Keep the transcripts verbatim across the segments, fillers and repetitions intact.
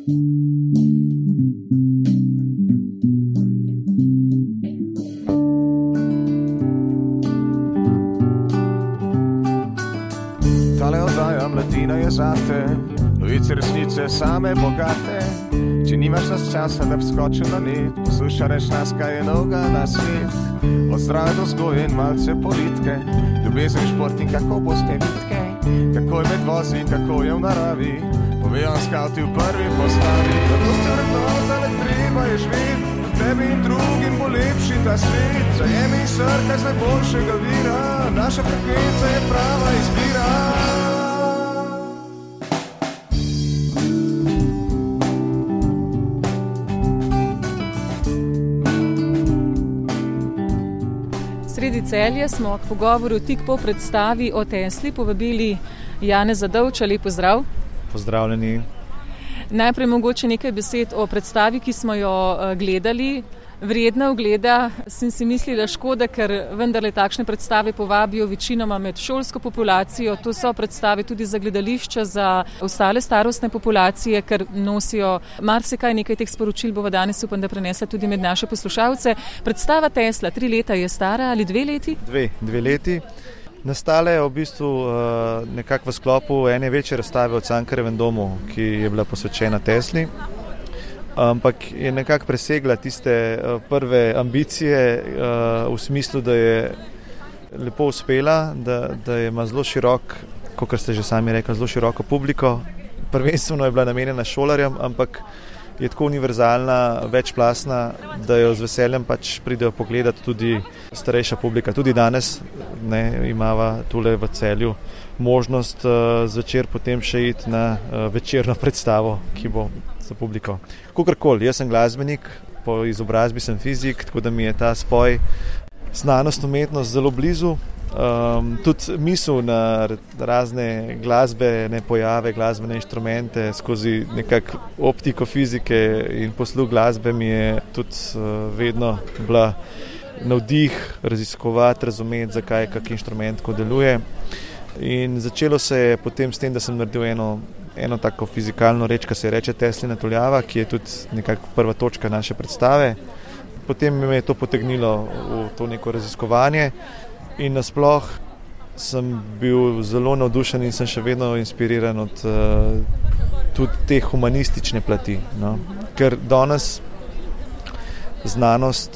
Tale oddaja Mladina je zate, novice resnice same bogate. Če nimaš nas časa, da bi skočil na net, poslušaš nas, kaj je novega na svet. Od zdrave do vzgoje in malce politike, ljubezen, šport in kako boste vitke, kako je med vozi, kako je v naravi, povejo skavti v prvi postavi. Zato ste vrednotali, treba je živeti, tebi in drugim bo lepši ta svet. Zajemi srkaj z najboljšega vira, naša frekvenca je prava izbira. Sredi Celja smo k pogovoru tik po predstavi o Tesli povabili Janeza Dovča. Lep pozdrav. Pozdravljeni. Najprej mogoče nekaj besed o predstavi, ki smo jo gledali. Vredna ogleda, sem si mislila škoda, ker vendarle takšne predstave povabijo večinoma med šolsko populacijo. To so predstave tudi za gledališča, za ostale starostne populacije, ker nosijo marsikaj, nekaj teh sporočil bova danes upam, da prenesla tudi med naše poslušalce. Predstava Tesla, tri leta je stara ali dve leti? Dve, dve leti. Nastala je v bistvu nekako v sklopu ene večje razstave v Cankarjevem domu, ki je bila posvečena Tesli. Ampak je nekako presegla tiste prve ambicije v smislu, da je lepo uspela, da, da je ima zelo širok, kot ste že sami rekli, zelo široko publiko. Prvenstveno je bila namenjena šolarjem, ampak je tako univerzalna, večplastna, da jo z veseljem pač pridejo pogledati tudi starejša publika. Tudi danes ne, imava tule v Celju možnost uh, zvečer potem še iti na uh, večerno predstavo, ki bo za publiko. Kakorkoli, jaz sem glasbenik, po izobrazbi sem fizik, tako da mi je ta spoj znanost, umetnost zelo blizu. Um, tudi misel na razne glasbene pojave, glasbene inštrumente skozi nekak optiko fizike in posluh glasbe mi je tudi uh, vedno bila navdih raziskovati, razumeti, zakaj kak inštrument ko deluje. In začelo se je potem s tem, da sem naredil eno, eno tako fizikalno reč, ki se reče Teslina tuljava, ki je tudi nekako prva točka naše predstave. Potem me je to potegnilo v to neko raziskovanje. In nasploh sem bil zelo navdušen in sem še vedno inspiriran od uh, tudi te humanistične plati. No? Ker danes znanost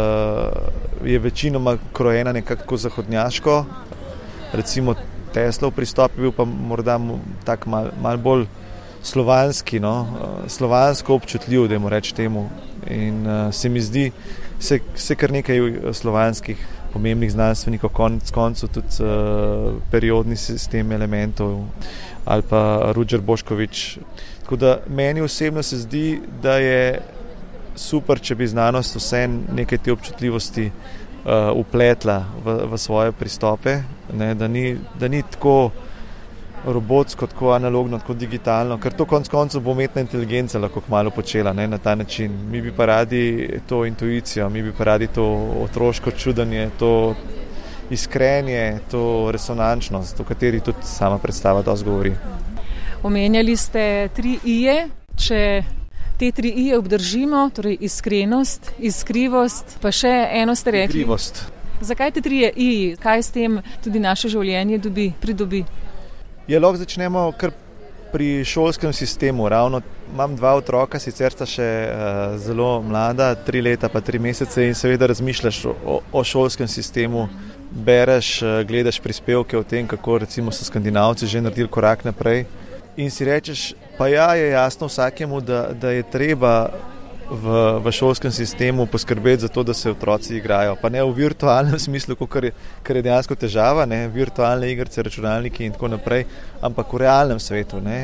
uh, je večinoma krojena nekako zahodnjaško. Recimo Teslov pristop je bil pa morda tak mal, mal bolj slovanski, no? uh, slovansko občutljiv, da mu reč temu. In uh, se mi zdi, se, se kar nekaj slovanskih pomembnih znanstvenikov, konec koncu tudi uh, periodni sistem elementov ali pa Ruđer Bošković. Tako da meni osebno se zdi, da je super, če bi znanost vse nekaj te občutljivosti uh, upletla v, v svoje pristope, ne, da, ni, da ni tako robotsko, tako analogno, tako digitalno, ker to konec koncev bo umetna inteligenca lahko malo počela, ne, na ta način. Mi bi pa radi to intuicijo, mi bi pa radi to otroško čudenje, to iskrenje, to resonančnost, o kateri tudi sama predstava dosti govori. Omenjali ste tri ije, če te tri ije obdržimo, torej iskrenost, iskrivost, pa še eno ste rekli. Igrivost. Zakaj te trije iji? Kaj s tem tudi naše življenje dobi, pridobi? Je, lahko začnemo kar pri šolskem sistemu. Ravno imam dva otroka, sicer sta še uh, zelo mlada, tri leta pa tri mesece in seveda razmišljaš o, o šolskem sistemu, bereš, uh, gledaš prispevke o tem, kako recimo so Skandinavci že naredili korak naprej in si rečeš, pa ja, je jasno vsakemu, da, da je treba v, v šolskem sistemu poskrbeti za to, da se otroci igrajo. Pa ne v virtualnem smislu, kar je, kar je dejansko težava, ne, virtualne igrice, računalniki in tako naprej, ampak v realnem svetu. Ne.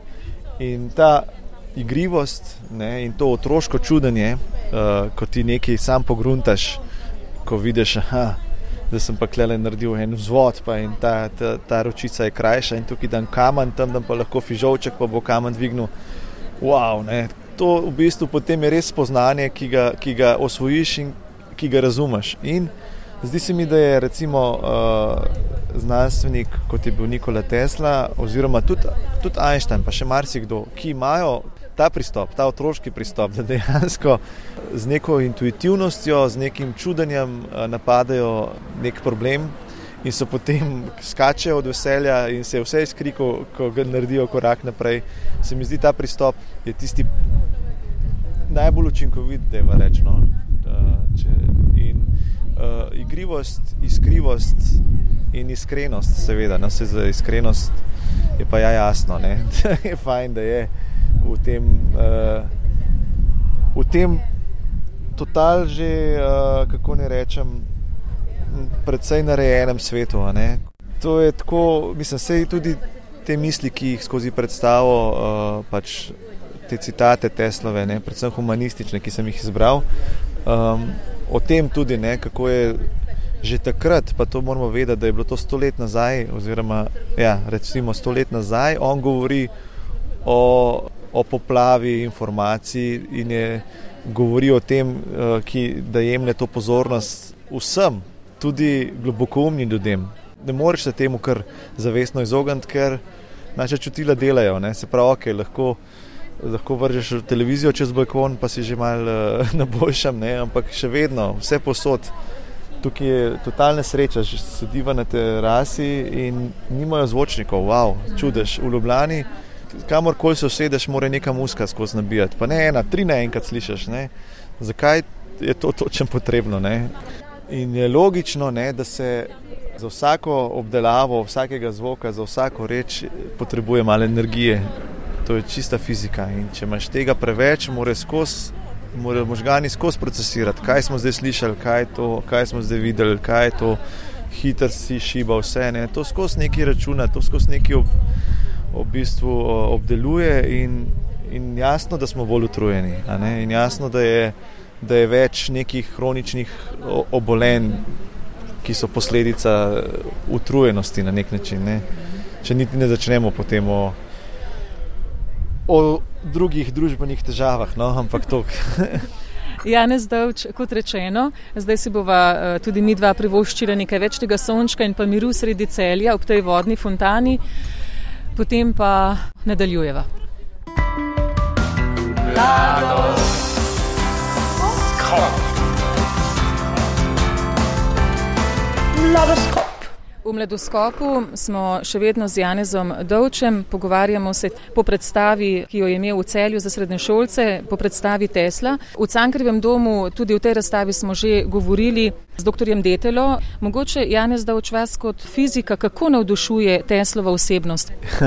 In ta igrivost, ne, in to otroško čudenje, uh, ko ti nekaj sam pogruntaš, ko vidiš, aha, da sem pa klele naredil en vzvod, pa in ta, ta, ta ročica je krajša in tukaj dan kamen, tam dan pa lahko fižolček, pa bo kamen dvignil. Wow, ne. To v bistvu potem je res spoznanje, ki ga, ki ga osvojiš in ki ga razumeš. In zdi se mi, da je recimo uh, znanstvenik, kot je bil Nikola Tesla, oziroma tudi, tudi Einstein, pa še marsikdo, ki imajo ta pristop, ta otroški pristop, da dejansko z neko intuitivnostjo, z nekim čudenjem napadajo nek problem in so potem skačejo od veselja in se vse iskri, ko, ko ga naredijo korak naprej. Se mi zdi, ta pristop je tisti najbolj učinkovit, da je reč, no? In uh, igrivost, iskrivost in iskrenost, seveda, no, se za iskrenost je pa ja jasno, ne? Je fajn, da je v tem, uh, v tem total že, uh, kako ne rečem, predvsej narejenem svetu, a ne? To je tako, mislim, sej tudi te misli, ki jih skozi predstavo, uh, pač te citate Teslove, ne, predvsem humanistične, ki sem jih izbral, um, o tem tudi, ne, kako je že takrat, pa to moramo vedeti, da je bilo to sto let nazaj, oziroma, ja, recimo sto let nazaj, on govori o, o poplavi informacij in je govori o tem, uh, ki, da jemlje to pozornost vsem, tudi globokoumnim ljudem. Ne moreš se temu kar zavestno izogniti, ker naša čutila delajo, ne, se pravi, ok, lahko lahko vržeš televizijo čez balkon, pa si že malo uh, na boljšem, ne, ampak še vedno, vse posod. Tukaj je totalna sreča, že sediva na terasi in nimajo zvočnikov, wow, čudež. V Ljubljani, kamorkoli se usedeš, mora neka muska skozi nabijati, pa ne ena, tri naenkrat slišiš, ne. Zakaj je to točno potrebno, ne? In je logično, ne, da se za vsako obdelavo, vsakega zvoka, za vsako reč potrebuje malo energije. To je čista fizika in če imaš tega preveč, mora skozi, mora možgani skozi procesirati, kaj smo zdaj slišali, kaj je to, kaj smo zdaj videli, kaj je to, hitro si šiba vse, ne, to skozi neki računa, to skozi neki ob, ob bistvu obdeluje in, in jasno, da smo bolj utrujeni, a ne, in jasno, da je, da je več nekih kroničnih obolenj, ki so posledica utrujenosti na nek način, ne, če niti ne začnemo potem o o drugih družbenih težavah, no, ampak to. Janez Dovč, kot rečeno, zdaj si bova tudi mi dva privoščila nekaj več tega sončka in pa miru sredi Celja ob tej vodni fontani, potem pa nadaljujeva. Mladoskop. V Mladoskopu smo še vedno z Janezom Dovčem, pogovarjamo se po predstavi, ki jo je imel v Celju za srednješolce, po predstavi Tesla. V Cankarjevem domu, tudi v tej razstavi smo že govorili z doktorjem Detelo. Mogoče, Janez Dovč, vas kot fizika, kako navdušuje Teslova osebnost?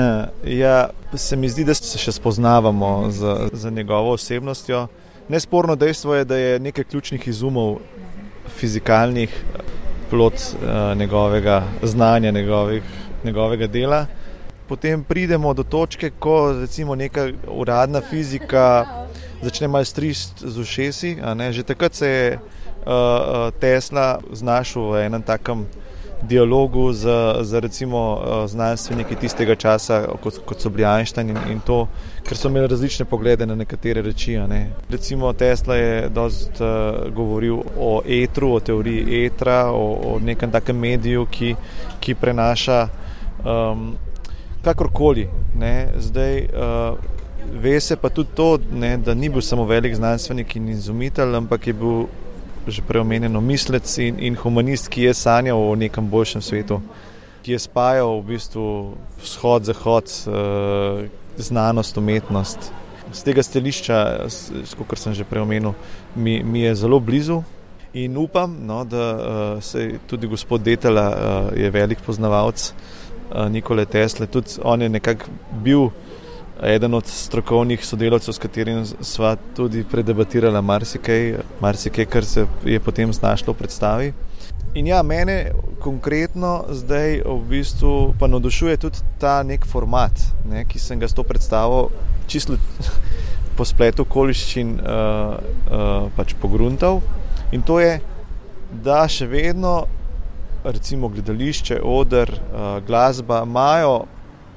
Ja, se mi zdi, da se še spoznavamo za, za njegovo osebnostjo. Nesporno dejstvo je, da je nekaj ključnih izumov fizikalnih plod uh, njegovega znanja, njegovih, njegovega dela. Potem pridemo do točke, ko recimo neka uradna fizika začne malo strist z ušesi, a ne? Že takrat se je uh, Tesla znašel v enem takem dialogu z, z recimo uh, znanstveniki tistega časa, kot, kot so bili Einstein in, in to, ker so imeli različne poglede na nekatere reči. Ne. Recimo Tesla je dost uh, govoril o etru, o teoriji etra, o, o nekem takem mediju, ki, ki prenaša um, kakorkoli. Ne. Zdaj uh, ve se pa tudi to, ne, da ni bil samo velik znanstvenik in izumitelj, ampak je bil že preomenjeno mislec in, in humanist, ki je sanjal o nekem boljšem svetu, ki je spajal v bistvu vzhod, zahod, uh, znanost, umetnost. Z tega stališča, kot sem že preomenil, mi, mi je zelo blizu in upam, no, da uh, se tudi gospod Detela uh, je velik poznavalec uh, Nikole Tesle. Tudi on je nekako bil eden od strokovnih sodelavcev, s katerim sva tudi predebatirala marsikaj, marsikaj, kar se je potem znašlo v predstavi. In ja, mene konkretno zdaj v bistvu pa navdušuje tudi ta nek format, ne, ki sem ga s to predstavo čisto po spletu okoliščin uh, uh, pač pogruntal. In to je, da še vedno recimo gledališče, oder, uh, glasba imajo,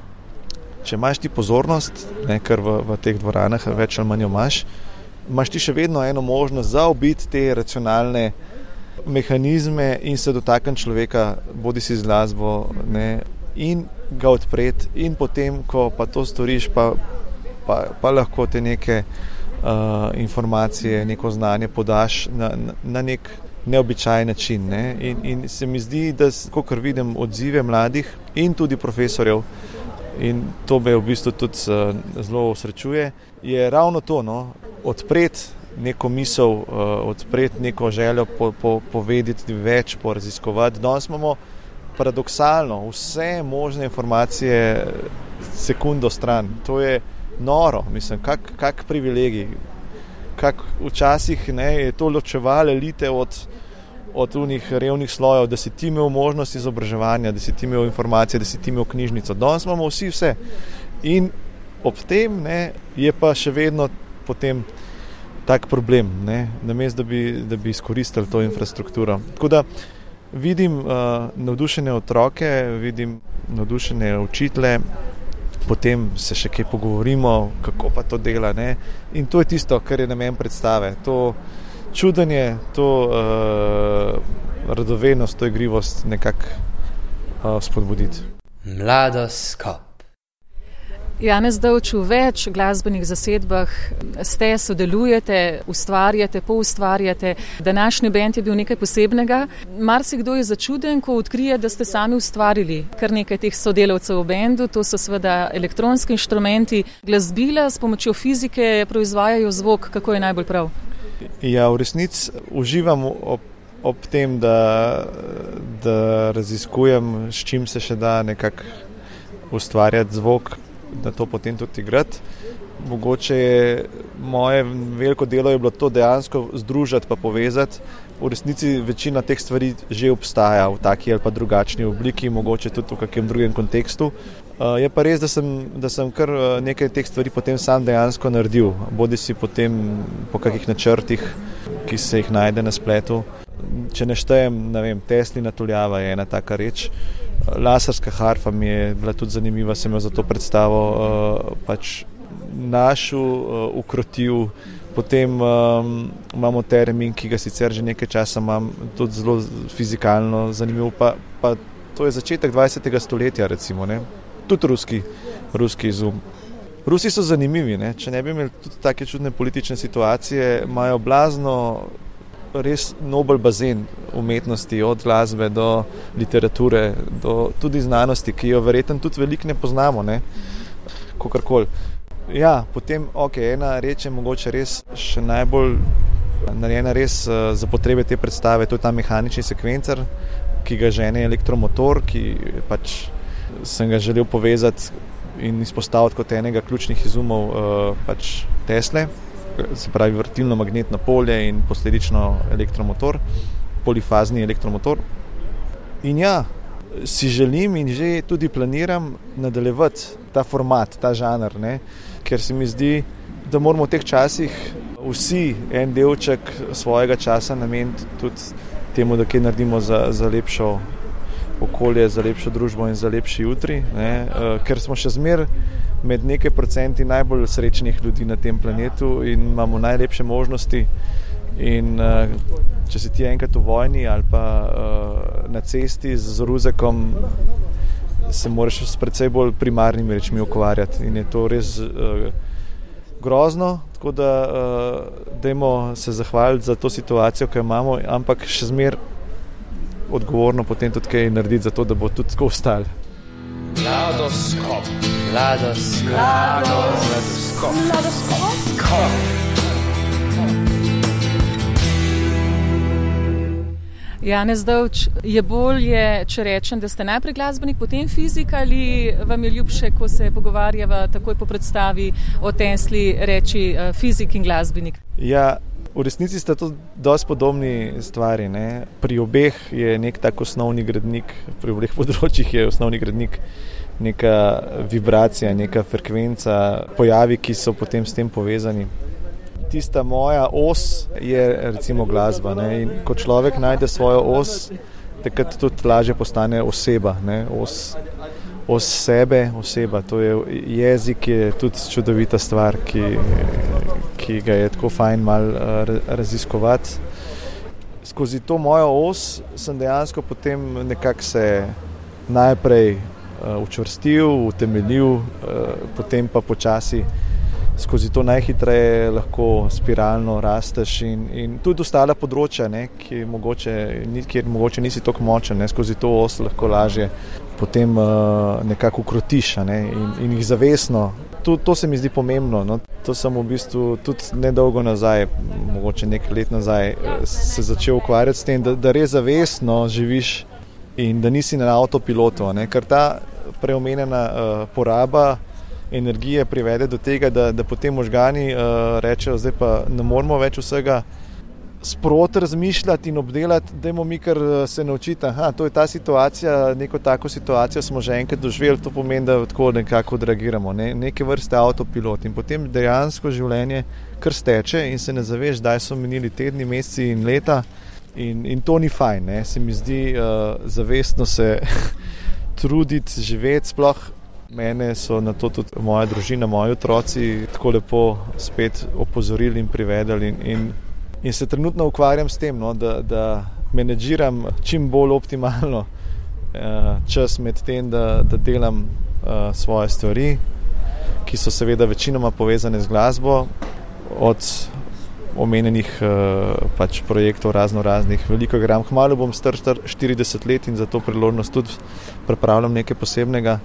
če imaš ti pozornost, ne, ker v, v teh dvoranah več ali manj imaš, imaš ti še vedno eno možnost zaobiti te racionalne mehanizme in se dotakniti človeka, bodi si z glasbo, ne, in ga odpreti. In potem, ko pa to storiš, pa pa, pa lahko te neke uh, informacije, neko znanje podaš na, na, na nek neobičajen način. Ne? In, in se mi zdi, da kakor vidim odzive mladih in tudi profesorjev, in to me v bistvu tudi uh, zelo osrečuje, je ravno to, no? Odpreti neko misel, uh, odpreti neko željo po, po, povedati več, poraziskovati. Danes imamo paradoksalno vse možne informacije sekundo stran. To je noro, mislim, kak, kak privilegij. Kak včasih ne, je to ločevalo elite od, od unih revnih slojev, da si ti imel možnost izobraževanja, da si ti imel informacije, da si ti imel knjižnico. Danes imamo vsi vse. In ob tem ne, je pa še vedno potem tak problem, ne, namesto da bi, da bi izkoristili to infrastrukturo. Tako da vidim uh, navdušene otroke, vidim navdušene učitelje, potem se še kaj pogovorimo, kako pa to dela. Ne? In to je tisto, kar je namen predstave. To čudenje, to uh, radovednost, to igrivost nekako uh, spodbuditi. Mladoskop. Janez Dovč, v več glasbenih zasedbah ste, sodelujete, ustvarjate, poustvarjate. Današnji bend je bil nekaj posebnega. Marsikdo je začuden, ko odkrije, da ste sami ustvarili kar nekaj teh sodelavcev v bendu. To so seveda elektronski inštrumenti, glasbila s pomočjo fizike proizvajajo zvok. Kako je najbolj prav? Ja, v resnici uživam ob, ob tem, da, da raziskujem, s čim se še da nekako ustvarjati zvok, da to potem tudi igrati. Mogoče je moje veliko delo je bilo to dejansko združiti pa povezati. V resnici večina teh stvari že obstaja v taki ali pa drugačni obliki, mogoče tudi v kakem drugem kontekstu. Uh, je pa res, da sem, da sem kar nekaj teh stvari potem sam dejansko naredil. Bodi si potem po kakih načrtih, ki se jih najde na spletu. Če ne štejem, ne vem, Teslina tuljava je ena taka reč. Laserska harfa mi je bila tudi zanimiva, sem jo za to predstavo uh, pač našel, uh, ukrotil. Potem um, imamo termin, ki ga sicer že nekaj časa imam, tudi zelo fizikalno zanimiv, pa, pa to je začetek dvajsetega stoletja recimo, ne? Tudi ruski, ruski izum. Rusi so zanimivi, ne? Če ne bi imeli tudi take čudne politične situacije, imajo blazno res nobel bazen umetnosti, od glasbe do literature, do tudi znanosti, ki jo verjetno tudi veliko ne poznamo, ne? Kakorkoli. Ja, potem, ok, ena reč je mogoče res še najbolj narejena res za potrebe te predstave, to je ta mehanični sekvencer, ki ga žene elektromotor, ki pač sem ga želel povezati in izpostaviti kot enega ključnih izumov pač Tesle, se pravi vrtilno-magnetno polje in posledično elektromotor, polifazni elektromotor. In ja, si želim in že tudi planiram nadaljevati ta format, ta žanr, ne? Ker se mi zdi, da moramo v teh časih vsi en delček svojega časa nameniti tudi temu, da kaj naredimo za, za lepšo okolje, za lepšo družbo in za lepši jutri, ne? Ker smo še zmer med nekaj procenti najbolj srečnih ljudi na tem planetu in imamo najlepše možnosti. In uh, če si ti enkrat v vojni ali pa uh, na cesti z ruzekom, se moraš s precej bolj primarnimi rečmi ukvarjati in je to res uh, grozno, tako da uh, dajmo se zahvaliti za to situacijo, ki jo imamo, ampak še zmer odgovorno potem tudi kaj narediti za to, da bo tudi tako ostalo. Mladoskop. Mladoskop. Mladoskop. Mladoskop. Janez Dovč, je bolje, če rečem, da ste najprej glasbenik, potem fizik, ali vam je ljubše, ko se pogovarjava takoj po predstavi o Tesli, reči uh, fizik in glasbenik? Ja, v resnici sta to dosti podobni stvari, ne? Pri obeh je nek tak osnovni gradnik, pri obeh področjih je osnovni gradnik neka vibracija, neka frekvenca, pojavi, ki so potem s tem povezani. Tista moja os je recimo glasba, ne? In ko človek najde svojo os, takrat tudi lažje postane oseba, ne? Os, os sebe, oseba. To je jezik, je tudi čudovita stvar, ki, ki ga je tako fajn malo raziskovati. Skozi to mojo os sem dejansko potem nekako se najprej učvrstil, utemeljil, potem pa počasi skozi to najhitreje lahko spiralno rasteš in, in tudi ostala področja, ne, ki mogoče, kjer mogoče nisi tako močen, ne, skozi to os lahko lažje potem uh, nekako ukrotiš, ne, in, in jih zavestno. To, to se mi zdi pomembno. No. To sem v bistvu tudi nedolgo nazaj, mogoče nekaj let nazaj, se začel ukvarjati s tem, da, da res zavestno živiš in da nisi na avtopilotu, ne, ker ta preomenjena uh, poraba energije privede do tega, da, da potem možgani uh, rečejo, zdaj pa ne moramo več vsega sproti razmišljati in obdelati, dajmo mi kar se naučiti, aha, to je ta situacija, neko tako situacijo smo že enkrat doživeli, to pomeni, da tako nekako odreagiramo, ne? Neke vrste avtopilot in potem dejansko življenje kar steče in se ne zaveš, daj so minili tedni, meseci in leta in, in to ni fajn, ne? Se mi zdi uh, zavestno se truditi, živeti, sploh mene so na to tudi moja družina, moji otroci tako lepo spet opozorili in privedali in, in, in se trenutno ukvarjam s tem, no, da, da menedžiram čim bolj optimalno uh, čas med tem, da, da delam uh, svoje stvari, ki so seveda večinoma povezane z glasbo, od omenjenih uh, pač projektov razno raznih, veliko gram. Kmalu bom star štirideset let in za to priložnost tudi pripravljam nekaj posebnega.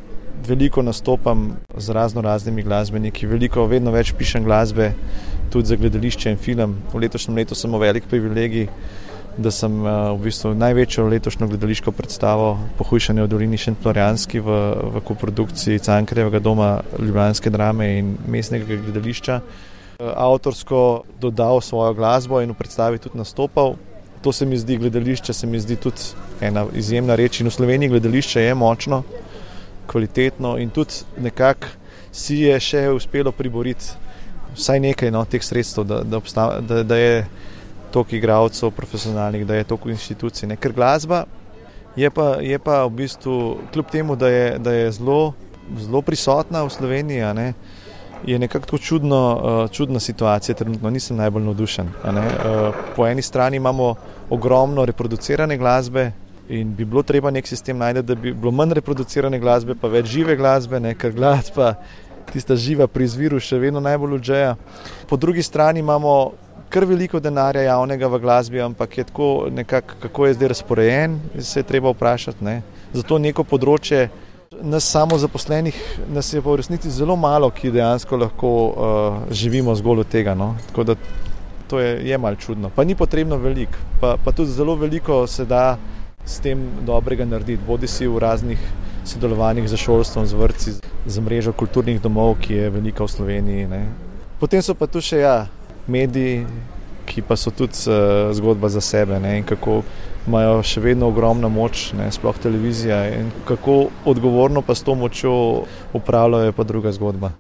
Veliko nastopam z razno raznimi glasbeniki, veliko, vedno več pišem glasbe, tudi za gledališče in film. V letošnjem letu sem imel velik privilegij, da sem uh, v bistvu največjo letošnjo gledališko predstavo Pohujšanje v dolini Šentflorjanski v, v koprodukciji Cankarjevega doma, ljubljanske drame in mestnega gledališča uh, avtorsko dodal svojo glasbo in v predstavi tudi nastopal. To se mi zdi, gledališče se mi zdi tudi ena izjemna reč in v Sloveniji gledališče je močno, kvalitetno in tudi nekako si je še uspelo priboriti vsaj nekaj no, teh sredstev, da, da, obstav, da, da je toliko igralcev profesionalnih, da je toliko inštitucij. Ne. Ker glasba je pa, je pa v bistvu, kljub temu, da je, da je zelo, zelo prisotna v Sloveniji, a ne, je nekako tako čudno, čudna situacija trenutno, nisem najbolj navdušen. A ne. Po eni strani imamo ogromno reproducirane glasbe, in bi bilo treba nek sistem najti, da bi bilo manj reproducirane glasbe, pa več žive glasbe, ne, ker glasba, tista živa pri izviru še vedno najbolj odžeja. Po drugi strani imamo kar veliko denarja javnega v glasbi, ampak je tako nekako, kako je zdaj razporejen, se je treba vprašati. Ne. Zato neko področje nas samozaposlenih, nas je pa v resnici zelo malo, ki dejansko lahko uh, živimo zgolj od tega. No. Tako da to je, je malo čudno. Pa ni potrebno veliko, pa, pa tudi zelo veliko se da s tem dobrega narediti, bodi si v raznih sodelovanjih za šolstvom, z vrtci, z mrežo kulturnih domov, ki je velika v Sloveniji. Ne. Potem so pa tu še ja, mediji, ki pa so tudi uh, zgodba za sebe, ne, in kako imajo še vedno ogromno moč, ne, sploh televizija, in kako odgovorno pa s to močjo upravljajo, pa druga zgodba.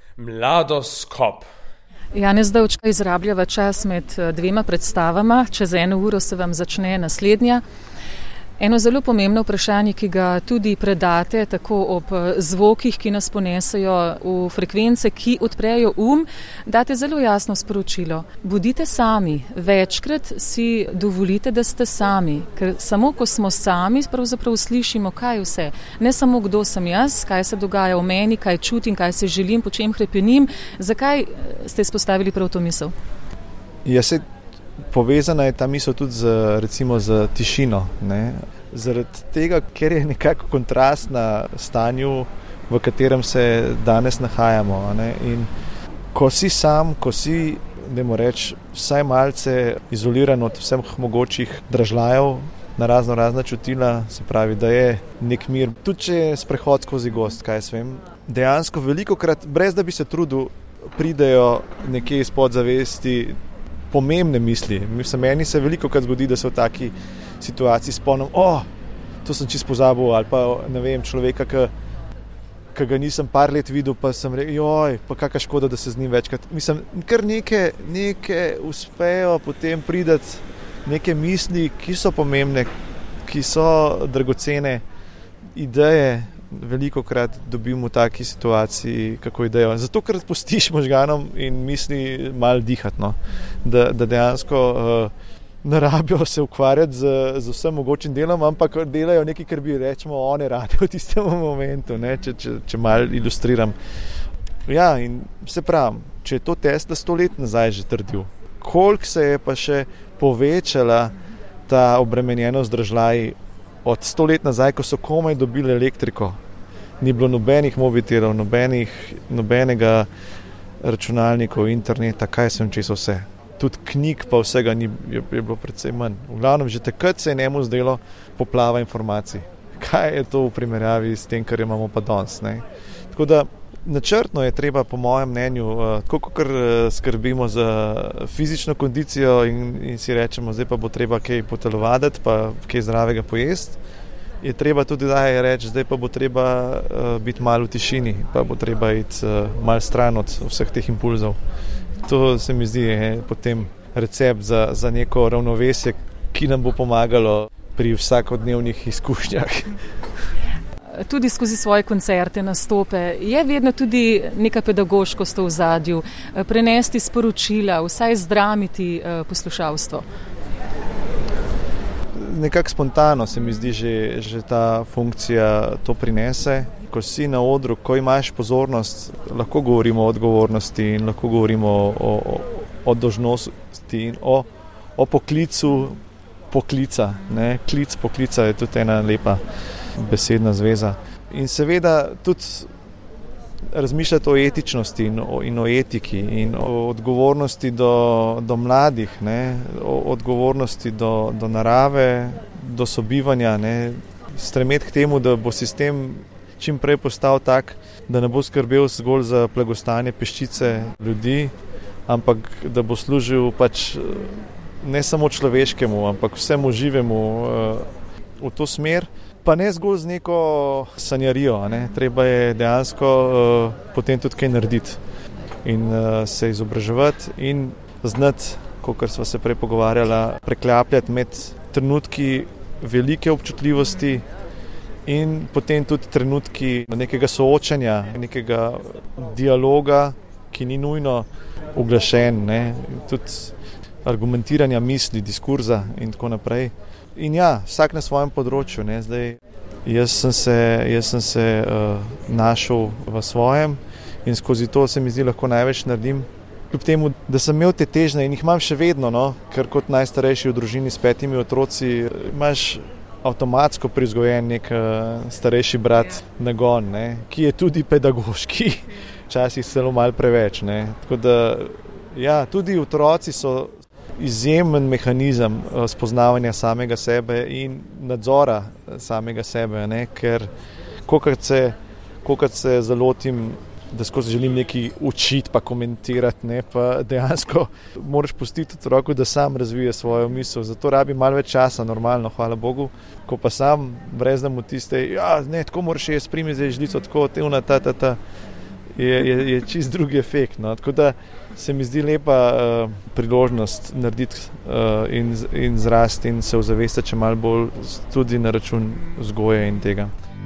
Mladoskop. Janez Dovčka, izrabljava čas med dvema predstavama, čez eno uro se vam začne naslednja. Eno zelo pomembno vprašanje, ki ga tudi predate, tako ob zvokih, ki nas ponesajo v frekvence, ki odprejo um, date zelo jasno sporočilo. Bodite sami, večkrat si dovolite, da ste sami, ker samo ko smo sami, pravzaprav slišimo, kaj vse. Ne samo, kdo sem jaz, kaj se dogaja v meni, kaj čutim, kaj se želim, po čem hrepenim. Zakaj ste izpostavili prav to misel? Ja, se povezana je ta misel tudi z, recimo, z tišino. Ne? Zaradi tega, ker je nekako kontrast na stanju, v katerem se danes nahajamo. Ne? In ko si sam, ko si, dajmo reči, vsaj malce izoliran od vseh mogočih dražljajev na razno razna čutila, se pravi, da je nek mir, tudi če je sprehod skozi gozd, kaj jaz vem, dejansko velikokrat, brez da bi se trudil, pridejo nekje iz podzavesti pomembne misli. Mislim, meni se veliko krat zgodi, da se v taki situaciji spomnim, o, oh, to sem čisto pozabil, ali pa ne vem, človeka, ki, ki ga nisem par let videl, pa sem rekel, joj, pa kakšna škoda, da se z njim večkrat. Mislim, kar neke, neke uspejo potem prideti neke misli, ki so pomembne, ki so dragocene ideje, veliko krat dobim v taki situaciji, kako idejo. Zato, ker pustiš možganom in misli malo dihati, no. da, da dejansko uh, ne rabijo se ukvarjati z, z vsem mogočim delom, ampak delajo nekaj, kar bi rečemo one rade v tistem momentu, ne, če, če, če malo ilustriram. Ja, in se pravim, če je to Tesla sto let nazaj že trdil, koliko se je pa še povečala ta obremenjenost državi od sto let nazaj, ko so komaj dobili elektriko. Ni bilo nobenih mobitelov, nobenih, nobenega računalnikov, interneta, kaj sem čisto vse. Tudi knjig pa vsega ni, je, je bilo predvsem manj. V glavnem, že takrat se je njemu zdelo poplava informacij. Kaj je to v primerjavi s tem, kar imamo pa danes, ne? Tako da načrtno je treba, po mojem mnenju, tako kot skrbimo za fizično kondicijo in, in si rečemo, zdaj pa bo treba kaj potelovaditi, pa kaj zdravega pojesti, je treba tudi daj reči, zdaj pa bo treba uh, biti malo v tišini, pa bo treba iti uh, malo stran od vseh teh impulzov. To se mi zdi je potem recept za, za neko ravnovesje, ki nam bo pomagalo pri vsakodnevnih izkušnjah. Tudi skozi svoje koncerte, nastope, je vedno tudi neka pedagoškost v ozadju, prenesti sporočila, vsaj zdramiti poslušalstvo. Nekako spontano se mi zdi že, že ta funkcija to prinese. Ko si na odru, ko imaš pozornost, lahko govorimo o odgovornosti in lahko govorimo o, o, o dolžnosti in o, o poklicu poklica. Ne? Klic poklica je tudi ena lepa besedna zveza. In seveda tudi razmišljati o etičnosti in o, in o etiki in o odgovornosti do, do mladih, ne? O odgovornosti do, do narave, do sobivanja, ne? Stremeti k temu, da bo sistem čim prej postal tak, da ne bo skrbel zgolj za blagostanje peščice ljudi, ampak da bo služil pač ne samo človeškemu, ampak vsemu živemu v to smer, pa ne zgolj z neko sanjarijo, ne? Treba je dejansko uh, potem tudi kaj narediti in uh, se izobraževati in znati, kakor sva se prej pogovarjala, preklapljati med trenutki velike občutljivosti in potem tudi trenutki nekega soočanja, nekega dialoga, ki ni nujno uglašen, ne? Tudi argumentiranja misli, diskurza in tako naprej. In ja, vsak na svojem področju, ne, zdaj jaz sem se, jaz sem se uh, našel v svojem in skozi to se mi zdi lahko največ naredim. Kljub temu, da sem imel te težnje in jih imam še vedno, no, ker kot najstarejši v družini s petimi otroci imaš avtomatsko prizgojen nek uh, starejši brat nagon, ne, ki je tudi pedagoški, včasih celo malo preveč, ne. Tako da, ja, tudi otroci so izjemen mehanizem spoznavanja samega sebe in nadzora samega sebe, ne? Ker kokrat se, kokrat se zalotim, da skozi želim nekaj učiti pa komentirati, ne? Pa dejansko moraš pustiti otroku, da sam razvije svojo misel, zato rabi malo več časa, normalno, hvala Bogu, ko pa sam brez da mu tiste, ja, ne, tako moraš je sprimi zdaj žlico, tako, tevna, ta, ta, ta, je, je, je čist drugi efekt, no? Tako da se mi zdi lepa uh, priložnost narediti uh, in, in zrasti in se ozavestiti, če malo bolj tudi na račun vzgoje in tega.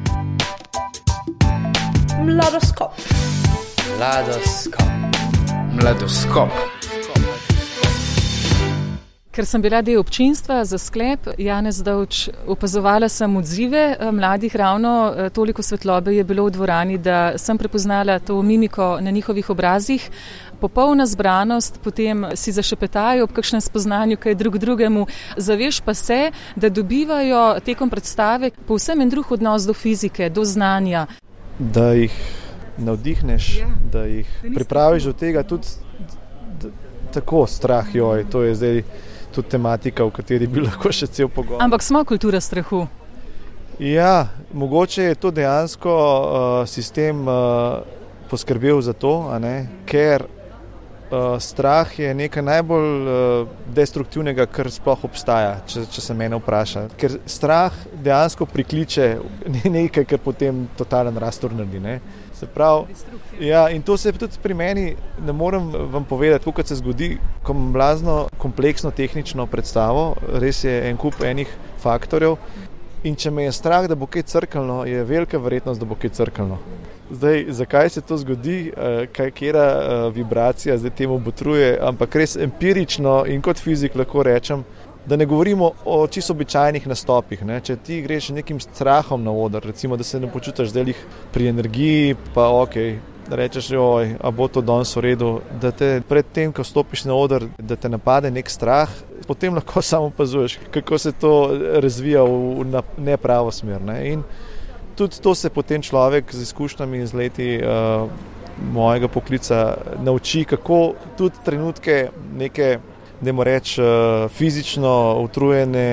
Mladoskop. Mladoskop. Mladoskop. Ker sem bila del občinstva za sklep, Janez Dovč, opazovala sem odzive mladih, ravno toliko svetlobe je bilo v dvorani, da sem prepoznala to mimiko na njihovih obrazih, popolna zbranost, potem si zašepetajo ob kakšnem spoznanju, kaj drug drugemu, zaveš pa se, da dobivajo tekom predstave povsem en drug odnos do fizike, do znanja. Da jih navdihneš, ja. Da jih pripraviš do tega, tudi d- tako strah, joj, to je zdaj tudi tematika, v kateri bi lahko še cel pogovor. Ampak smo kultura strahu. Ja, mogoče je to dejansko uh, sistem uh, poskrbel za to, a ne? Ker uh, strah je nekaj najbolj uh, destruktivnega, kar sploh obstaja, če, če se mene vpraša. Ker strah dejansko prikliče nekaj, kar potem totalen rastor naredi, ne? Se pravi, ja, in to se tudi pri meni, ne morem vam povedati, kako se zgodi, ko imam blazno kompleksno tehnično predstavo, res je en kup enih faktorjev in če me je strah, da bo kaj crkljno, je velika verjetnost, da bo kaj crkljno. Zdaj, zakaj se to zgodi, kaj kera vibracija zdaj temu botruje, ampak res empirično in kot fizik lahko rečem, da ne govorimo o čisto običajnih nastopih, ne? Če ti greš nekim strahom na oder, recimo, da se ne počutiš zdaj pri energiji, pa ok, da rečeš, oj, a bo to danes v redu, da te pred tem, ko stopiš na oder, da te napade nek strah, potem lahko samo opazuješ, kako se to razvija v nepravo smer. Ne? In tudi to se potem človek z izkušnjami in z leti uh, mojega poklica nauči, kako tudi trenutke neke, dajmo reči, uh, fizično utrujene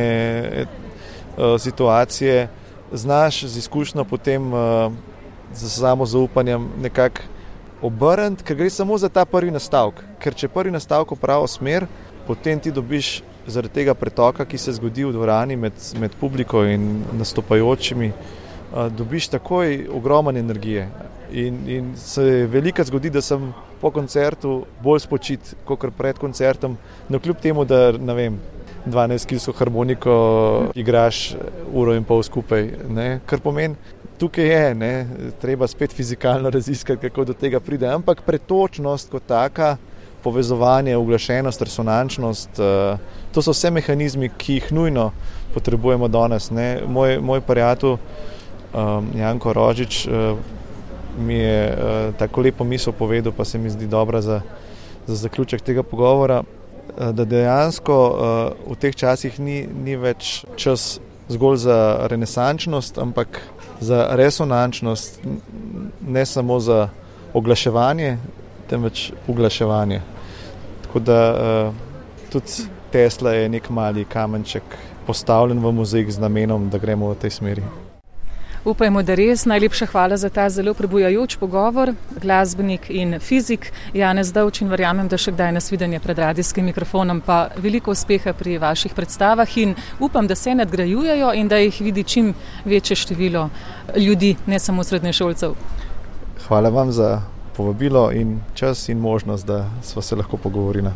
uh, situacije znaš z izkušnjo potem uh, z samozaupanjem nekako obrniti, ker gre samo za ta prvi nastavek. Ker če prvi nastavek v pravo smer, potem ti dobiš zaradi tega pretoka, ki se zgodi v dvorani med, med publiko in nastopajočimi, uh, dobiš takoj ogroman energije. In, in se veliko zgodi, da sem po koncertu bolj spočit, kot pred koncertom, no kljub temu, da ne vem, dvanajstkilsko harmoniko igraš uro in pol skupaj, ne? Kar pomeni, tukaj je, ne? Treba spet fizikalno raziskati, kako do tega pride, ampak pretočnost kot taka, povezovanje, uglašenost, resonančnost, to so vse mehanizmi, ki jih nujno potrebujemo danes. Ne? Moj, moj prijatelj um, Janko Rožič uh, mi je uh, tako lepo misel povedal, pa se mi zdi dobra za, za zaključek tega pogovora, da dejansko uh, v teh časih ni, ni več čas zgolj za renesančnost, ampak za resonančnost, ne samo za oglaševanje, temveč uglaševanje. Tako da uh, tudi Tesla je nek mali kamenček postavljen v mozaik z namenom, da gremo v tej smeri. Upajmo, da res. Najlepša hvala za ta zelo prebujajoč pogovor. Glasbenik in fizik Janez Dovč in verjamem, da še kdaj nas videnje pred radijskim mikrofonom, pa veliko uspeha pri vaših predstavah in upam, da se nadgrajujejo in da jih vidi čim večje število ljudi, ne samo srednješolcev. Hvala vam za povabilo in čas in možnost, da sva se lahko pogovorila.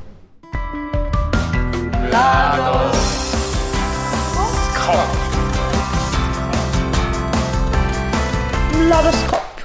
Mladoskop.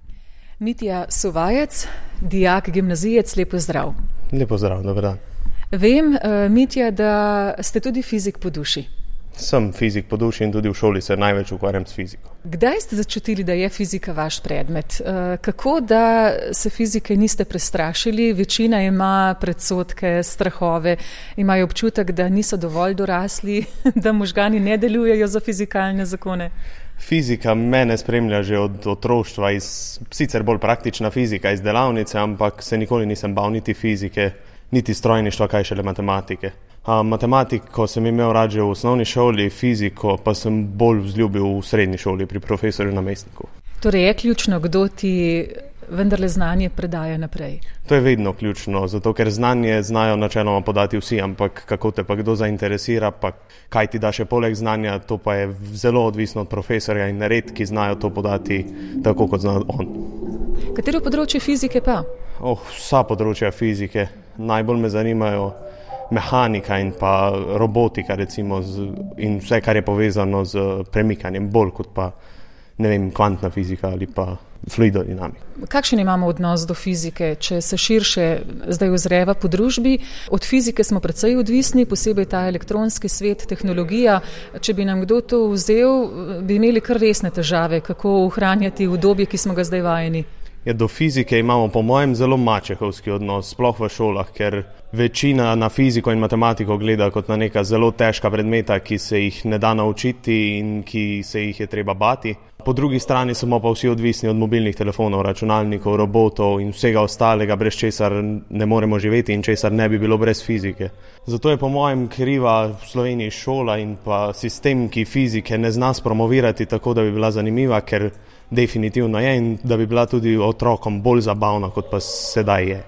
Mitja Suvajec, dijak, gimnazijec, lep pozdrav. Lep pozdrav, dober dan. Vem, Mitja, da ste tudi fizik po duši. Sem fizik po duši in tudi v šoli se največ ukvarjam s fiziko. Kdaj ste začutili, da je fizika vaš predmet? Kako, da se fizike niste prestrašili? Večina ima predsodke, strahove, imajo občutek, da niso dovolj dorasli, da možgani ne delujejo za fizikalne zakone. Fizika mene spremlja že od otroštva, iz, sicer bolj praktična fizika iz delavnice, ampak se nikoli nisem bal niti fizike, niti strojništva, kaj šele matematike. A matematiko sem imel rad že v osnovni šoli, fiziko pa sem bolj vzljubil v srednji šoli pri profesorju namestniku. Torej je ključno, kdo ti vendarle znanje predaja naprej? To je vedno ključno, zato ker znanje znajo načeloma podati vsi, ampak kako te pa kdo zainteresira, pa kaj ti da še poleg znanja, to pa je zelo odvisno od profesorja in redki znajo to podati tako, kot zna on. Katero področje fizike pa? Oh, vsa področja fizike. Najbolj me zanimajo mehanika in pa robotika recimo z, in vse, kar je povezano z premikanjem, bolj kot pa ne vem, kvantna fizika ali pa fluidodinamika. Kakšen imamo odnos do fizike, če se širše zdaj ozreva po družbi? Od fizike smo precej odvisni, posebej ta elektronski svet, tehnologija. Če bi nam kdo to vzel, bi imeli kar resne težave, kako ohranjati obdobje, ki smo ga zdaj vajeni. Ja, do fizike imamo po mojem zelo mačehovski odnos, sploh v šolah, ker večina na fiziko in matematiko gleda kot na neka zelo težka predmeta, ki se jih ne da naučiti in ki se jih je treba bati. Po drugi strani smo pa vsi odvisni od mobilnih telefonov, računalnikov, robotov in vsega ostalega, brez česar ne moremo živeti in česar ne bi bilo brez fizike. Zato je po mojem kriva v Sloveniji šola in pa sistem, ki fizike ne zna spromovirati tako, da bi bila zanimiva, ker definitivno je in da bi bila tudi otrokom bolj zabavna, kot pa sedaj je.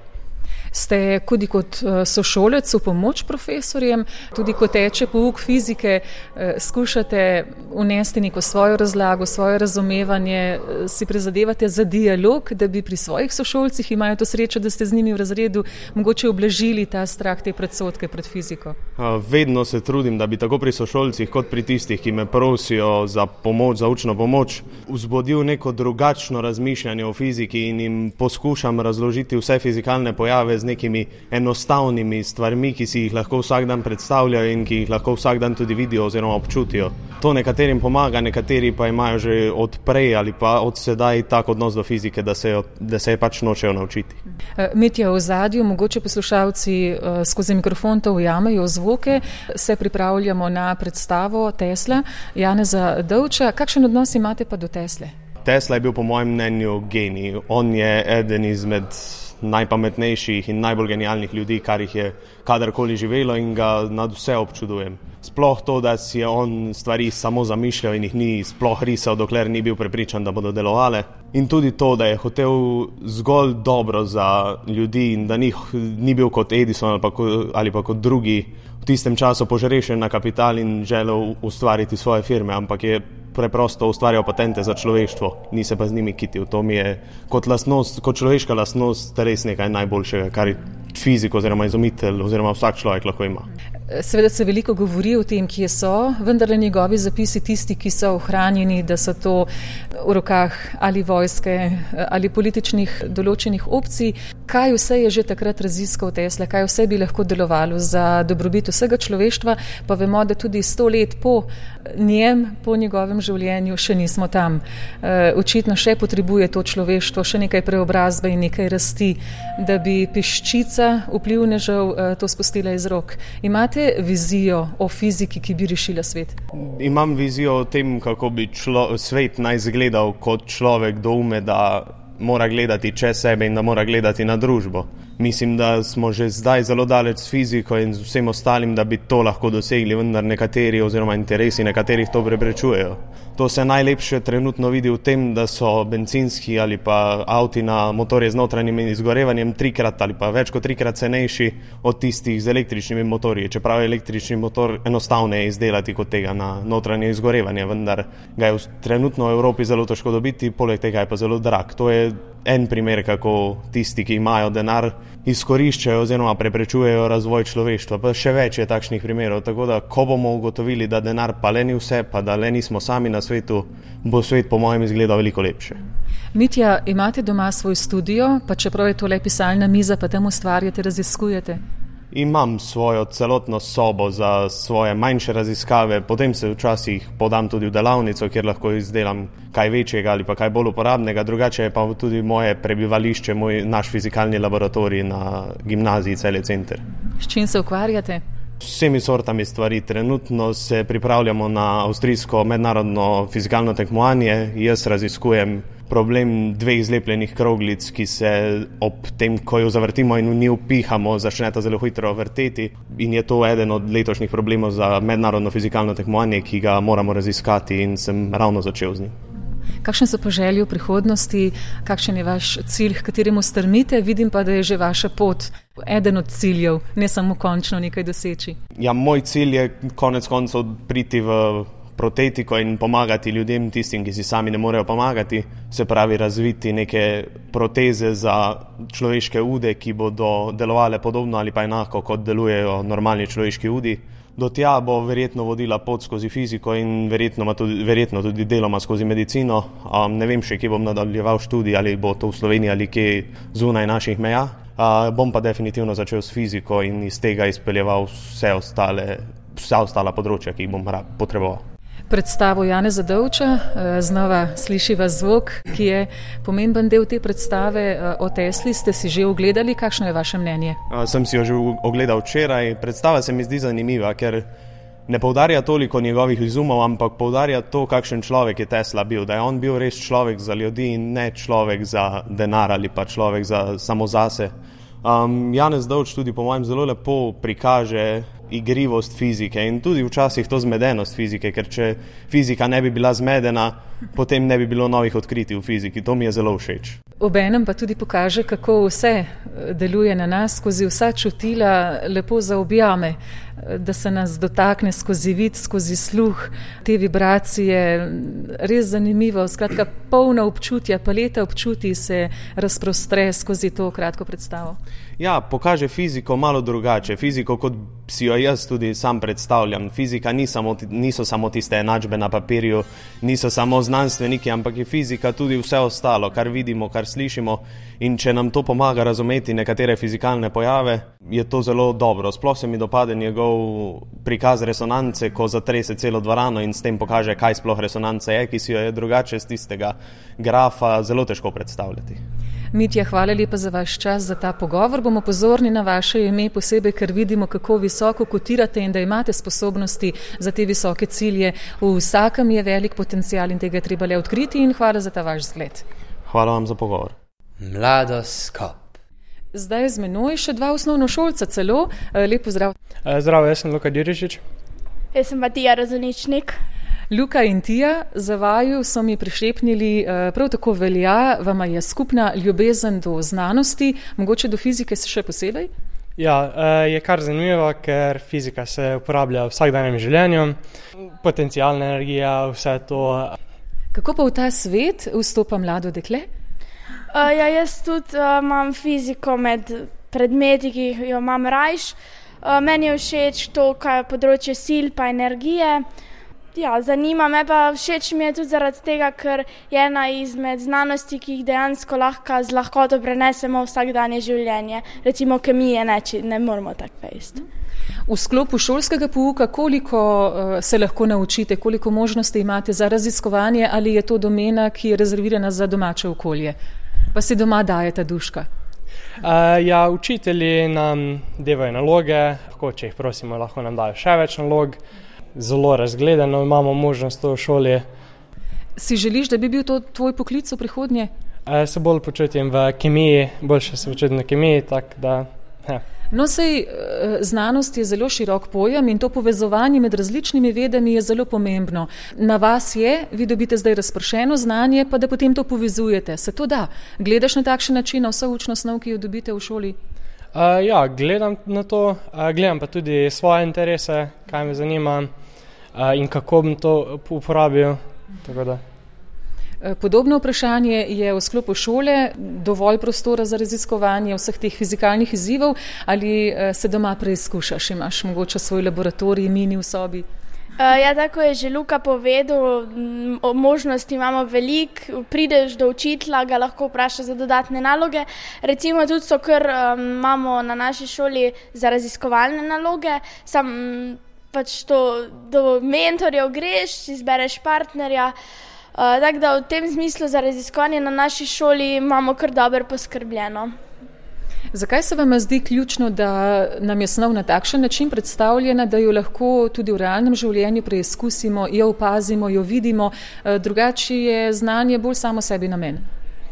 Ste tudi kot sošolec v pomoč profesorjem, tudi ko teče pouk fizike, skušate unesti neko svojo razlago, svoje razumevanje, si prizadevate za dialog, da bi pri svojih sošolcih, imajo to srečo, da ste z njimi v razredu, mogoče oblažili ta strah, te predsodke pred fiziko? Vedno se trudim, da bi tako pri sošolcih kot pri tistih, ki me prosijo za pomoč, za učno pomoč, vzbudil neko drugačno razmišljanje o fiziki in jim poskušam razložiti vse fizikalne pojave z nekimi enostavnimi stvarmi, ki si jih lahko vsak dan predstavljajo in ki jih lahko vsak dan tudi vidijo oziroma občutijo. To nekaterim pomaga, nekateri pa imajo že od prej ali pa od sedaj tak odnos do fizike, da se, jo, da se je pač nočejo naučiti. Mitja, v zadju, mogoče poslušalci skozi mikrofon to ujamejo zvoke, se pripravljamo na predstavo Tesla, Janeza Dovča. Kakšen odnos imate pa do Tesle? Tesla je bil po mojem mnenju genij. On je eden izmed najpametnejših in najbolj genialnih ljudi, kar jih je kadarkoli živelo, in ga nad vse občudujem. Sploh to, da si je on stvari samo zamišljal in jih ni sploh risal, dokler ni bil prepričan, da bodo delovale. In tudi to, da je hotel zgolj dobro za ljudi in da ni, ni bil kot Edison ali pa, ali pa kot drugi v tistem času požrešen na kapital in želel ustvariti svoje firme, ampak je preprosto ustvarjal patente za človeštvo, ni se pa z njimi kitil. To mi je kot lastnost, kot človeška lastnost res nekaj najboljšega, kar fizik oziroma izumitelj oziroma vsak človek lahko ima. Seveda se veliko govori o tem, kje so, vendar njegovi zapisi tisti, ki so ohranjeni, da so to v rokah ali vojske ali političnih določenih opcij. Kaj vse je že takrat raziskal Tesla, kaj vse bi lahko delovalo za dobrobit vsega človeštva, pa vemo, da tudi sto let po njem, po njegovem življenju še nismo tam. Očitno še potrebuje to človeštvo, še nekaj preobrazbe in nekaj rasti, da bi peščica vplivnežev to spustila iz rok. Imate vizijo o fiziki, ki bi rešila svet? Imam vizijo o tem, kako bi člo, svet naj izgledal kot človek doume, da mora gledati čez sebe in da mora gledati na družbo. Mislim, da smo že zdaj zelo daleč s fiziko in z vsem ostalim, da bi to lahko dosegli, vendar nekateri oziroma interesi nekaterih to preprečujejo. To se najlepše trenutno vidi v tem, da so bencinski ali pa avti na motorje z notranjim izgorevanjem trikrat ali pa več kot trikrat cenejši od tistih z električnimi motorji. Čeprav je električni motor enostavneje izdelati kot tega na notranje izgorevanje, vendar ga je trenutno v Evropi zelo težko dobiti, poleg tega je pa zelo drag. To je en primer, kako tisti, ki imajo denar, izkoriščajo oziroma preprečujejo razvoj človeštva. Pa še več je takšnih primerov, tako da ko bomo ugotovili, da denar pa le ni vse, pa da le nismo sami na svetu, bo svet po mojem izgledal veliko lepše. Mitja, imate doma svoj studio, pa čeprav je to le pisalna miza, pa tam ustvarjate, raziskujete? Imam svojo celotno sobo za svoje manjše raziskave, potem se včasih podam tudi v delavnico, kjer lahko izdelam kaj večjega ali pa kaj bolj uporabnega, drugače je pa tudi moje prebivališče, moj, naš fizikalni laboratorij na gimnaziji Celje Center. S čim se ukvarjate? S vsemi sortami stvari. Trenutno se pripravljamo na avstrijsko mednarodno fizikalno tekmovanje. Jaz raziskujem problem dveh zlepljenih kroglic, ki se ob tem, ko jo zavrtimo in v njih upihamo, začneta zelo hitro vrteti, in je to eden od letošnjih problemov za mednarodno fizikalno tekmovanje, ki ga moramo raziskati, in sem ravno začel z njim. Kakšne so pa želje v prihodnosti, kakšen je vaš cilj, k kateremu strmite? Vidim pa, da je že vaša pot eden od ciljev, ne samo končno nekaj doseči. Ja, moj cilj je konec koncev priti v protetiko in pomagati ljudem, tistim, ki si sami ne morejo pomagati, se pravi razviti neke proteze za človeške ude, ki bodo delovale podobno ali pa enako, kot delujejo normalni človeški udi. Do tja bo verjetno vodila pot skozi fiziko in verjetno tudi, verjetno tudi deloma skozi medicino. Um, ne vem še, kje bom nadaljeval študij, ali bo to v Sloveniji ali kje zunaj naših meja. Uh, bom pa definitivno začel s fiziko in iz tega izpeljeval vse ostale, vsa ostala področja, ki jih bom potreboval. Predstavo Janeza Dovča, znova slišiva zvok, ki je pomemben del te predstave. O Tesli ste si že ogledali, kakšno je vaše mnenje? Sem si jo že ogledal včeraj. Predstava se mi zdi zanimiva, ker ne poudarja toliko njegovih izumov, ampak poudarja to, kakšen človek je Tesla bil, da je on bil res človek za ljudi in ne človek za denar ali pa človek za, samo zase. Um, Janez Dovč tudi po mojem zelo lepo prikaže igrivost fizike in tudi včasih to zmedenost fizike, ker če fizika ne bi bila zmedena, potem ne bi bilo novih odkritij v fiziki. To mi je zelo všeč. Obenem pa tudi pokaže, kako vse deluje na nas, skozi vsa čutila lepo zaobjame, da se nas dotakne skozi vid, skozi sluh, te vibracije, res zanimivo, skratka polna občutja, paleta občutij se razprostre skozi to kratko predstavo. Ja, pokaže fiziko malo drugače, fiziko kot si jo jaz tudi sam predstavljam. Fizika ni samo, niso samo tiste enačbe na papirju, niso samo znanstveniki, ampak je fizika tudi vse ostalo, kar vidimo, kar slišimo, in če nam to pomaga razumeti nekatere fizikalne pojave, je to zelo dobro. Sploh se mi dopade njegov prikaz resonance, ko zatrese celo dvorano in s tem pokaže, kaj sploh resonanca je, ki si jo je drugače z tistega grafa zelo težko predstavljati. Mitja, hvala lepa za vaš čas, za ta pogovor. Bomo pozorni na vaše ime, posebej, ker vidimo, kako visoko kotirate in da imate sposobnosti za te visoke cilje. V vsakem je velik potencial in tega je treba le odkriti, in hvala za ta vaš zgled. Hvala vam za pogovor. Mladoskop. Zdaj z menoj še dva osnovnošolca celo. Lep pozdrav. Zdravo, jaz sem Luka Dirišič. Jaz sem pa Tija Razoničnik. Luka in Tija, za vaju so mi prišepnili, prav tako velja, vama je skupna ljubezen do znanosti, mogoče do fizike še posebej? Ja, je kar zanimivo, ker fizika se uporablja v vsakdanjem življenju, potencialna energija, vse to. Kako pa v ta svet vstopa mlado dekle? Uh, ja, jaz tudi uh, imam fiziko med predmeti, ki jo imam rajš. Uh, meni je všeč to, kaj je področje sil pa energije. Ja, zanima me pa, všeč mi je tudi zaradi tega, ker je ena izmed znanosti, ki jih dejansko lahko z lahkoto prenesemo v vsakdanje življenje. Recimo kemije ne, ne moramo tako vesti. V sklopu šolskega pouka koliko uh, se lahko naučite, koliko možnosti imate za raziskovanje, ali je to domena, ki je rezervirana za domače okolje? Pa si doma dajete duška? Uh, ja, učitelji nam devajo naloge, lahko, če jih prosimo, lahko nam dajo še več nalog. Zelo razgledano, imamo možnost to v šoli. Si želiš, da bi bil to tvoj poklic v prihodnje? Uh, se bolj počutim v kemiji, boljše se počutim na kemiji, tako da... Ja. No, sej, znanost je zelo širok pojem in to povezovanje med različnimi vedami je zelo pomembno. Na vas je, vi dobite zdaj razpršeno znanje, pa da potem to povezujete. Se to da? Gledaš na takšen način na vso učno snov, ki jo dobite v šoli? Uh, ja, gledam na to, uh, gledam pa tudi svoje interese, kaj me zanima uh, in kako bom to uporabil. Tako da. Podobno vprašanje je v sklopu šole, dovolj prostora za raziskovanje vseh teh fizikalnih izzivov, ali se doma preizkušaš, imaš mogoče svoj laboratorij, mini v sobi? Ja, tako je že Luka povedal, možnosti imamo veliko, prideš do učitelja, ga lahko vprašaš za dodatne naloge. Recimo tudi so, ker um, imamo na naši šoli za raziskovalne naloge, sam pač to do mentorjev greš, izbereš partnerja. Uh, tako da v tem smislu za raziskovanje na naši šoli imamo kar dobro poskrbljeno. Zakaj se vam zdi ključno, da nam je snov na takšen način predstavljena, da jo lahko tudi v realnem življenju preizkusimo, jo opazimo, jo vidimo, drugače je znanje bolj samo sebi namen?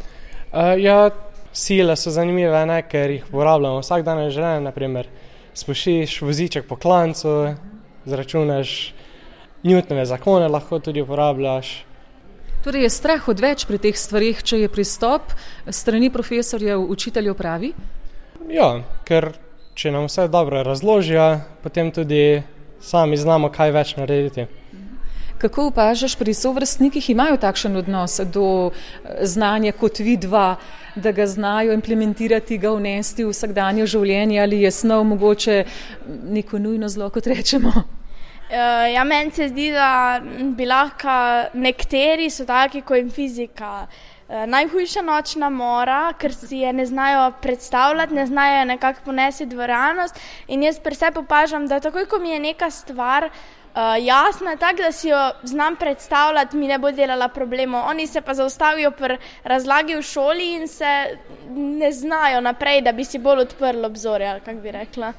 Uh, ja, sile so zanimive, ne, ker jih uporabljamo vsak dan v življenju, naprimer spušiš voziček po klancu, zračunaš Newtonove zakone, lahko tudi uporabljaš. Torej je strah odveč pri teh stvarih, če je pristop strani profesorjev, učiteljev pravi? Ja, ker če nam vse dobro razložijo, potem tudi sami znamo, kaj več narediti. Kako opažaš pri sovrstnikih, imajo takšen odnos do znanja kot vi dva, da ga znajo implementirati, ga vnesti v vsakdanje življenje, ali je snov mogoče neko nujno zlo, kot rečemo? Uh, ja, meni se zdi, da bi lahko nekateri so taki, ko jim fizika uh, najhujša nočna mora, ker si je ne znajo predstavljati, ne znajo nekako ponesti v realnost. In jaz pri sebi opažam, da takoj, ko mi je neka stvar uh, jasna, tako da si jo znam predstavljati, mi ne bo delala problemov. Oni se pa zaustavijo pri razlagi v šoli in se ne znajo naprej, da bi si bolj odprli obzorje, ali kako bi rekla.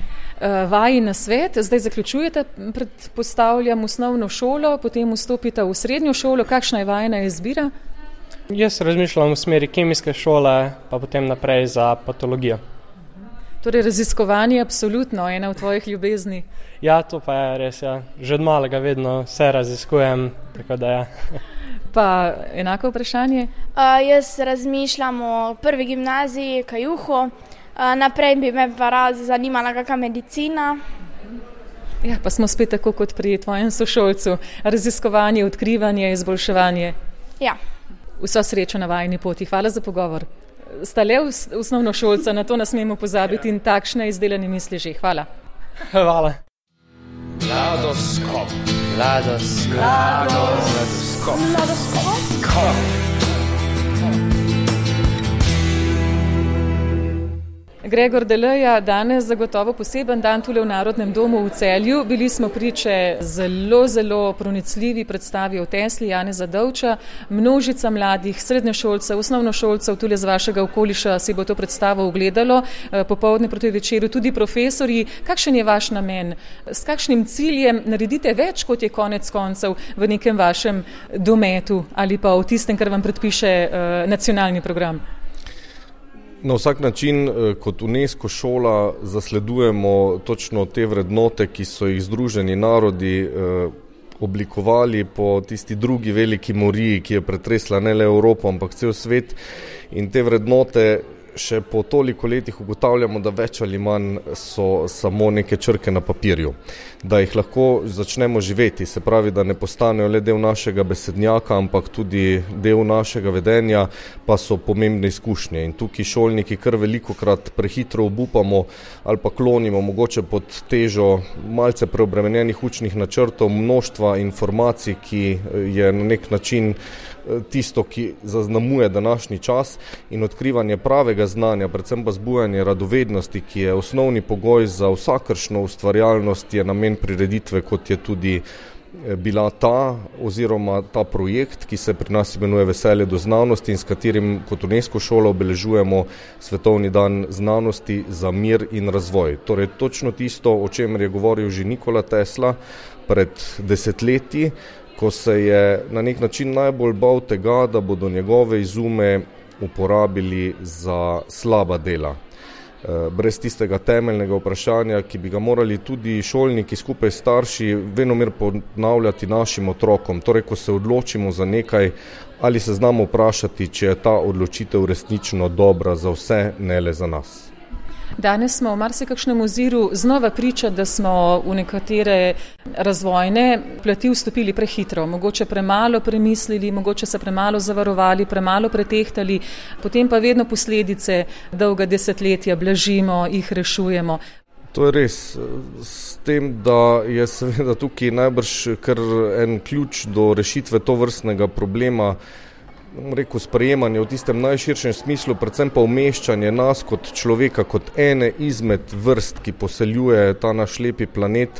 Vaji na svet, zdaj zaključujete, predpostavljam, osnovno šolo, potem vstopite v srednjo šolo. Kakšna je vajina izbira? Jaz razmišljam v smeri kemijske šole, pa potem naprej za patologijo. Torej raziskovanje je absolutno ena od tvojih ljubezni. Ja, to pa je res, ja. Že od malega vedno vse raziskujem, tako da ja. Pa enako vprašanje? Uh, jaz razmišljam o prvi gimnaziji, Kajuhu. Uh, naprej bi me pa raz zanimala kakšna medicina. Ja, pa smo spet tako kot pri tvojem sošolcu. Raziskovanje, odkrivanje, izboljševanje. Ja. Vso srečo na vajini poti. Hvala za pogovor. Sta le osnovnošolca, na to ne smemo pozabiti in takšne izdelane misli že. Hvala. Hvala. Mladoskop. Mladoskop. Mladoskop. Gregor Deleja, danes zagotovo poseben dan tule v Narodnem domu v Celju. Bili smo priče zelo, zelo pronicljivi predstavi o Tesli Janeza Dovča. Množica mladih, srednješolcev, osnovnošolcev tule z vašega okoliša si bo to predstavo ogledalo. Popoldne proti večeru tudi profesorji. Kakšen je vaš namen? S kakšnim ciljem naredite več, kot je konec koncev v nekem vašem dometu ali pa v tistem, kar vam predpiše uh, nacionalni program? Na vsak način kot UNESCO šola zasledujemo točno te vrednote, ki so jih Združeni narodi oblikovali po tisti drugi veliki moriji, ki je pretresla ne le Evropo, ampak cel svet. In te vrednote še po toliko letih ugotavljamo, da več ali manj so samo neke črke na papirju. Da jih lahko začnemo živeti, se pravi, da ne postanejo le del našega besednjaka, ampak tudi del našega vedenja, pa so pomembne izkušnje. In tukaj šolniki kar velikokrat prehitro obupamo ali pa klonimo mogoče pod težo malce preobremenjenih učnih načrtov, množstva informacij, ki je na nek način tisto, ki zaznamuje današnji čas, in odkrivanje pravega znanja, predvsem pa zbujanje radovednosti, ki je osnovni pogoj za vsakršno ustvarjalnost, je namen prireditve, kot je tudi bila ta oziroma ta projekt, ki se pri nas imenuje Veselje do znanosti in s katerim kot UNESCO šola obeležujemo Svetovni dan znanosti za mir in razvoj. Torej točno tisto, o čemer je govoril že Nikola Tesla pred desetletji, ko se je na nek način najbolj bal tega, da bodo njegove izume uporabili za slaba dela. Brez tistega temeljnega vprašanja, ki bi ga morali tudi šolniki skupaj s starši venomer ponavljati našim otrokom. Torej, ko se odločimo za nekaj, ali se znamo vprašati, če je ta odločitev resnično dobra za vse, ne le za nas. Danes smo v marsikakšnem oziru znova priča, da smo v nekatere razvojne plati vstopili prehitro, mogoče premalo premislili, mogoče se premalo zavarovali, premalo pretehtali, potem pa vedno posledice dolga desetletja blažimo, jih rešujemo. To je res, s tem, da je seveda tukaj najbrž kar en ključ do rešitve tovrstnega problema, rekel, sprejemanje v tistem najširšem smislu, predvsem pa umeščanje nas kot človeka, kot ene izmed vrst, ki poseljuje ta naš lepi planet,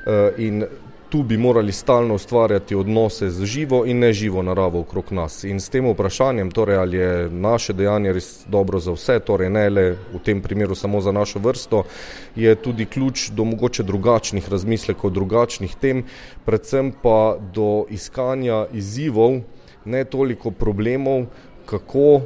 in tu bi morali stalno ustvarjati odnose z živo in neživo naravo okrog nas. In s tem vprašanjem, torej, ali je naše dejanje res dobro za vse, torej ne le v tem primeru samo za našo vrsto, je tudi ključ do mogoče drugačnih razmislekov, drugačnih tem, predvsem pa do iskanja izzivov, ne toliko problemov, kako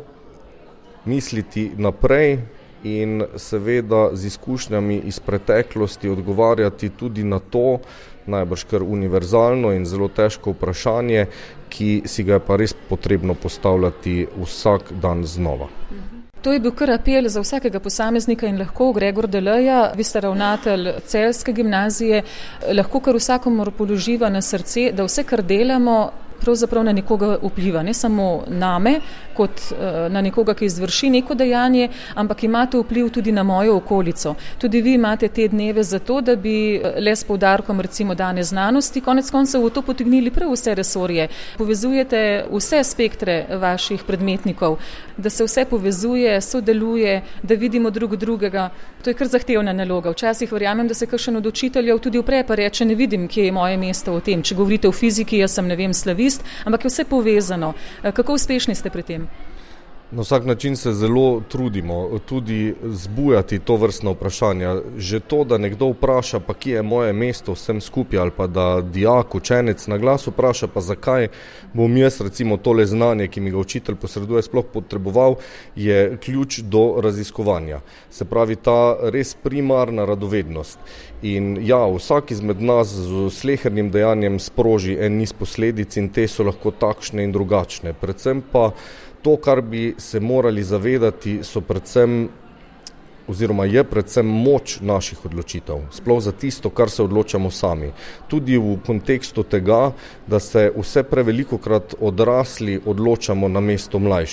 misliti naprej in seveda z izkušnjami iz preteklosti odgovarjati tudi na to, najbrž kar univerzalno in zelo težko vprašanje, ki si ga je pa res potrebno postavljati vsak dan znova. To je bil kar apel za vsakega posameznika in lahko Gregor Deleja, vi ste ravnatelj Celjske gimnazije, lahko kar vsakomur položiva na srce, da vse, kar delamo, pravzaprav na nekoga vpliva, ne samo name, kot na nekoga, ki izvrši neko dejanje, ampak ima to vpliv tudi na mojo okolico. Tudi vi imate te dneve zato, da bi le s poudarkom recimo dane znanosti, konec koncev v to potegnili prav vse resorje. Povezujete vse spektre vaših predmetnikov, da se vse povezuje, sodeluje, da vidimo drug drugega. To je kar zahtevna naloga. Včasih verjamem, da se kakšen od učiteljev tudi upre pa reče, ne vidim, kje je moje mesto v tem. Če govorite o fiziki, jaz sem, ne vem, slavist, ampak je vse povezano. Kako uspešni ste pri tem? Na vsak način se zelo trudimo tudi zbujati to vrstno vprašanja. Že to, da nekdo vpraša, pa kje je moje mesto vsem skupaj, ali pa da dijak, učenec na glas vpraša, pa zakaj bom jaz recimo tole znanje, ki mi ga učitelj posreduje, sploh potreboval, je ključ do raziskovanja. Se pravi, ta res primarna radovednost. In ja, vsak izmed nas z slehernim dejanjem sproži en niz posledic in te so lahko takšne in drugačne. Predvsem pa to, kar bi se morali zavedati, so predvsem, oziroma je predvsem moč naših odločitev, sploh za tisto, kar se odločamo sami. Tudi v kontekstu tega, da se vse prevelikokrat odrasli odločamo na mesto mlajših.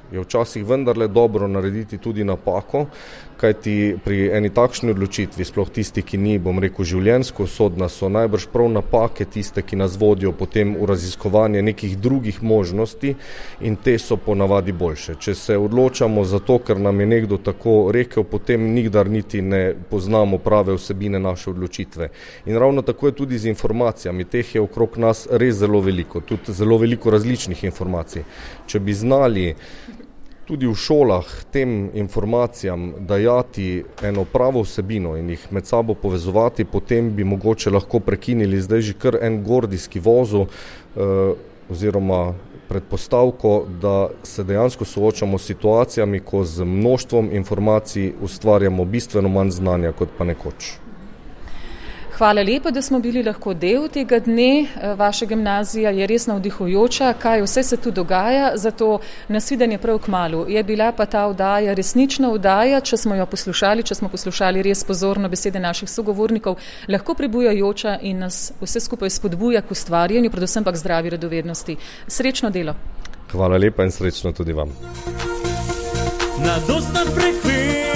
je včasih vendarle dobro narediti tudi napako, kajti pri eni takšni odločitvi, sploh tisti, ki ni, bom rekel, življenjsko usodna, so najbrž prav napake tiste, ki nas vodijo potem v raziskovanje nekih drugih možnosti in te so ponavadi boljše. Če se odločamo zato, ker nam je nekdo tako rekel, potem nikdar niti ne poznamo prave vsebine naše odločitve. In ravno tako je tudi z informacijami, teh je okrog nas res zelo veliko, tudi zelo veliko različnih informacij. Če bi znali tudi v šolah tem informacijam dajati eno pravo vsebino in jih med sabo povezovati, potem bi mogoče lahko prekinili zdaj že kar en gordijski vozu eh, oziroma predpostavko, da se dejansko soočamo s situacijami, ko z mnoštvom informacij ustvarjamo bistveno manj znanja kot pa nekoč. Hvala lepa, da smo bili lahko del tega dne. Vaša gimnazija je res navdihujoča, kaj vse se tu dogaja, zato nasvidenje prav kmalu. Je bila pa ta oddaja resnična oddaja, če smo jo poslušali, če smo poslušali res pozorno besede naših sogovornikov, lahko prebujajoča in nas vse skupaj spodbuja k ustvarjanju, predvsem pa k zdravi radovednosti. Srečno delo. Hvala lepa in srečno tudi vam. Na dostan frekvenci